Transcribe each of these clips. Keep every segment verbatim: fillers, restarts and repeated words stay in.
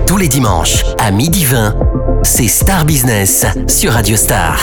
Tous les dimanches, à midi vingt, c'est Star Business sur Radio Star.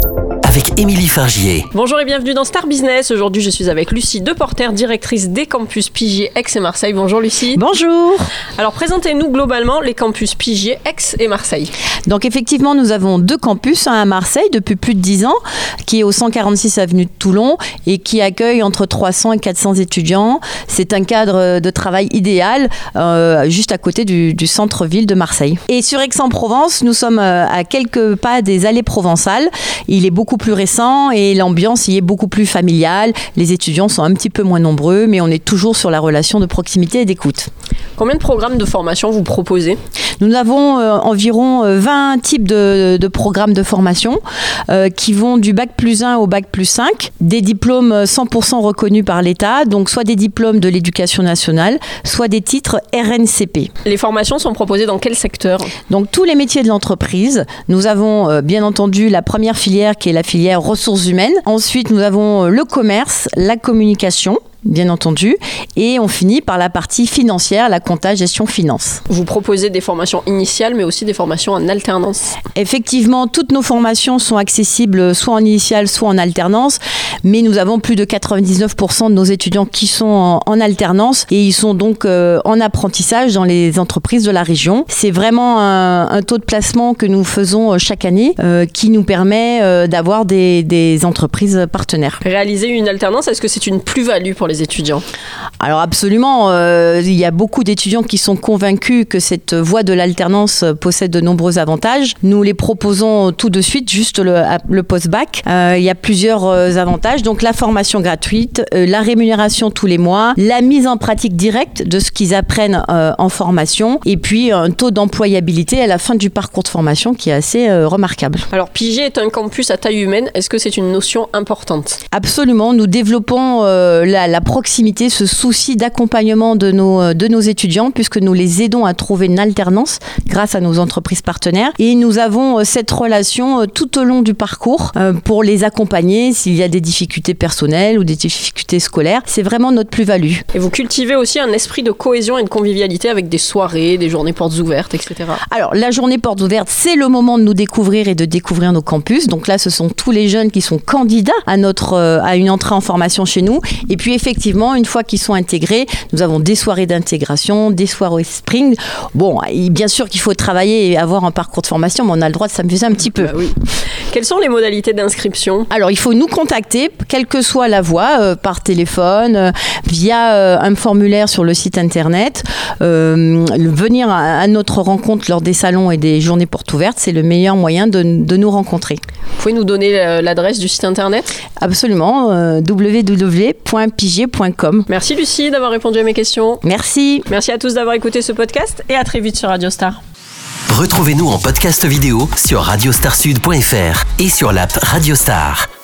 Avec Émilie Fargier. Bonjour et bienvenue dans Star Business. Aujourd'hui, je suis avec Lucie Deporter, directrice des campus Pigier, Aix et Marseille. Bonjour Lucie. Bonjour. Alors, présentez-nous globalement les campus Pigier, Aix et Marseille. Donc effectivement, nous avons deux campus, un à Marseille depuis plus de dix ans, qui est au cent quarante-six avenue de Toulon et qui accueille entre trois cents et quatre cents étudiants. C'est un cadre de travail idéal, euh, juste à côté du, du centre-ville de Marseille. Et sur Aix-en-Provence, nous sommes à quelques pas des allées provençales. Il est beaucoup plus récent et l'ambiance y est beaucoup plus familiale. Les étudiants sont un petit peu moins nombreux, mais on est toujours sur la relation de proximité et d'écoute. Combien de programmes de formation vous proposez ? Nous avons euh, environ vingt types de, de programmes de formation euh, qui vont du bac plus un au bac plus cinq, des diplômes cent pour cent reconnus par l'État, donc soit des diplômes de l'éducation nationale, soit des titres R N C P. Les formations sont proposées dans quel secteur ? Donc tous les métiers de l'entreprise. Nous avons euh, bien entendu la première filière qui est la filière ressources humaines. Ensuite, nous avons le commerce, la communication, bien entendu, et on finit par la partie financière, la compta, gestion, finance. Vous proposez des formations initiales, mais aussi des formations en alternance. Effectivement, toutes nos formations sont accessibles soit en initiale, soit en alternance, mais nous avons plus de quatre-vingt-dix-neuf pour cent de nos étudiants qui sont en, en alternance et ils sont donc euh, en apprentissage dans les entreprises de la région. C'est vraiment un, un taux de placement que nous faisons chaque année euh, qui nous permet euh, d'avoir des, des entreprises partenaires. Réaliser une alternance, est-ce que c'est une plus-value pour les étudiants ? Alors absolument, euh, il y a beaucoup d'étudiants qui sont convaincus que cette voie de l'alternance possède de nombreux avantages. Nous les proposons tout de suite, juste le, le post-bac. Euh, il y a plusieurs euh, avantages, donc la formation gratuite, euh, la rémunération tous les mois, la mise en pratique directe de ce qu'ils apprennent euh, en formation et puis un taux d'employabilité à la fin du parcours de formation qui est assez euh, remarquable. Alors Pigier est un campus à taille humaine, est-ce que c'est une notion importante ? Absolument, nous développons euh, la, la proximité, ce souci d'accompagnement de nos, de nos étudiants puisque nous les aidons à trouver une alternance grâce à nos entreprises partenaires et nous avons cette relation tout au long du parcours pour les accompagner s'il y a des difficultés personnelles ou des difficultés scolaires. C'est vraiment notre plus-value. Et vous cultivez aussi un esprit de cohésion et de convivialité avec des soirées, des journées portes ouvertes, et cetera. Alors la journée portes ouvertes, c'est le moment de nous découvrir et de découvrir nos campus. Donc là, ce sont tous les jeunes qui sont candidats à, notre, à une entrée en formation chez nous. Et puis effectivement, une fois qu'ils sont intégrés, nous avons des soirées d'intégration, des soirées spring. Bon, bien sûr qu'il faut travailler et avoir un parcours de formation, mais on a le droit de s'amuser un petit peu. Bah oui. Quelles sont les modalités d'inscription ? Alors, il faut nous contacter, quelle que soit la voie, euh, par téléphone, euh, via euh, un formulaire sur le site internet. Euh, venir à, à notre rencontre lors des salons et des journées portes ouvertes, c'est le meilleur moyen de, de nous rencontrer. Vous pouvez nous donner l'adresse du site internet ? Absolument, euh, w w w point pigier point com. Merci Lucie d'avoir répondu à mes questions. Merci. Merci à tous d'avoir écouté ce podcast et à très vite sur Radio Star. Retrouvez-nous en podcast vidéo sur radiostar sud point f r et sur l'app Radio Star.